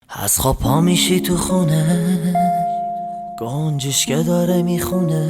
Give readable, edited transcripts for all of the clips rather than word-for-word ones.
از خواب پا میشی تو خونه، گنجش که داره میخونه،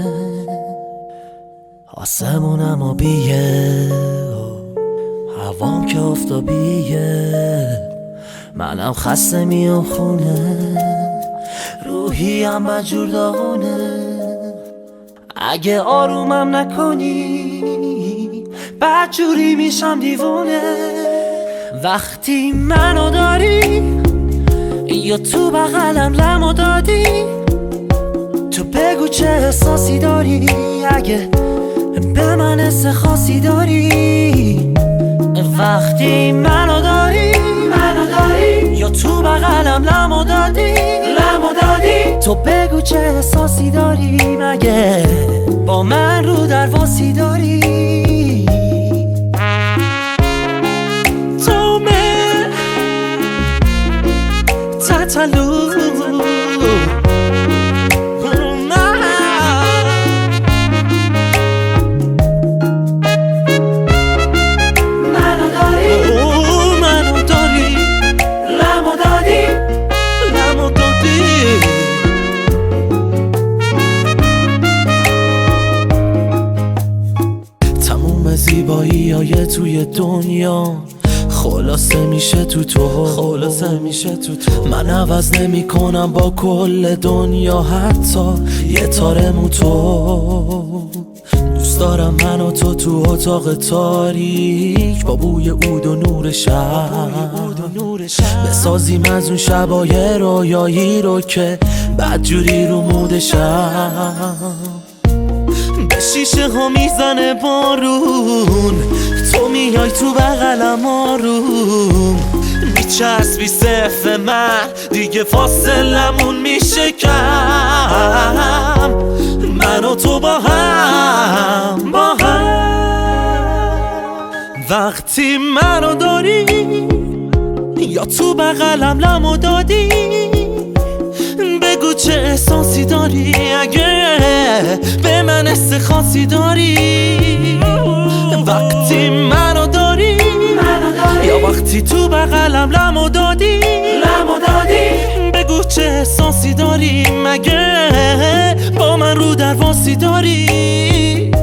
آسمونم آبیه، هوام که آفتابیه، منم خسته میام خونه، روحیم بدجور داغونه. اگه آرومم نکنی بدجوری میشم دیوونه. وقتی منو داری یا تو بغلم لمو دادی، تو بگو چه احساسی داری، اگه به من حس خاصی داری. وقتی منو داری یا تو بغلم لمو دادی، تو بگو چه احساسی داری، مگه با من رو درواسی داری. تو من تتلو زیبایی های توی دنیا خلاصه میشه تو تو، من عوض نمی کنم با کل دنیا، حتی یه تار موتو. دوست دارم من و تو اتاق تاریک، با بوی عود و نور شب بسازیم از اون شبای رویایی رو که بدجوری رو مودشم. به شیشه ها میزنه بارون، تو میای تو بغلم آروم، میچسبی صف من دیگه فاصلمون میشه کم. من و تو با هم وقتی منو داری یا تو بغلم لمو دادی، بگو چه احساسی داری، اگه به من حس خاصی داری. وقتی منو داری یا وقتی تو بغلم لمو دادی، بگو چه احساسی داری، مگه با من رو درواسی داری.